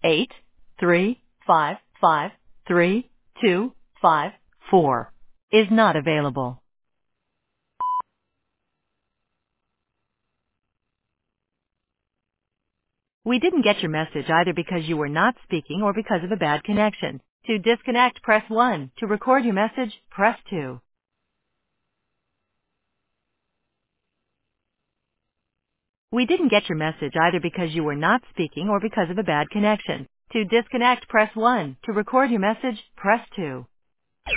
8355324 is not available. We didn't get your message either because you were not speaking or because of a bad connection. To disconnect, press 1. To record your message, press 2. We didn't get your message either because you were not speaking or because of a bad connection. To disconnect, press 1. To record your message, press 2.